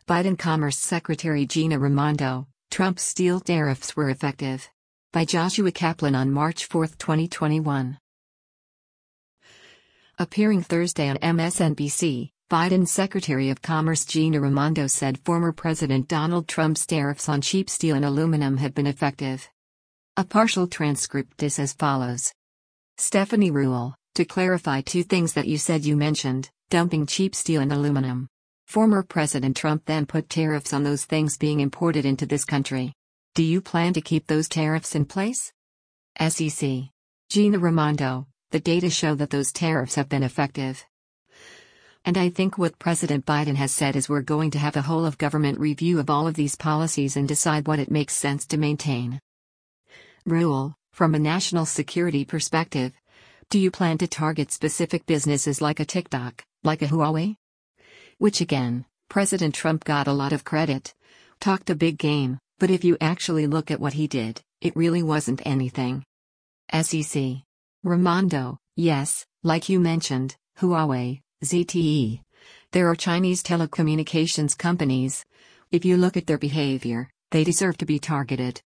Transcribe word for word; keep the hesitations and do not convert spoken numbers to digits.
Biden Commerce Secretary Gina Raimondo, Trump's steel tariffs were effective. By Joshua Kaplan on March fourth, twenty twenty-one. Appearing Thursday on M S N B C, Biden's Secretary of Commerce Gina Raimondo said former President Donald Trump's tariffs on cheap steel and aluminum have been effective. A partial transcript is as follows. Stephanie Ruhle, to clarify two things that you said you mentioned, dumping cheap steel and aluminum. Former President Trump then put tariffs on those things being imported into this country. Do you plan to keep those tariffs in place? S E C. Gina Raimondo, the data show that those tariffs have been effective. And I think what President Biden has said is we're going to have a whole of government review of all of these policies and decide what it makes sense to maintain. Ruhle, from a national security perspective, do you plan to target specific businesses like a TikTok, like a Huawei? Which again, President Trump got a lot of credit. Talked a big game, but if you actually look at what he did, it really wasn't anything. S E C. Raimondo, yes, like you mentioned, Huawei, Z T E. There are Chinese telecommunications companies. If you look at their behavior, they deserve to be targeted.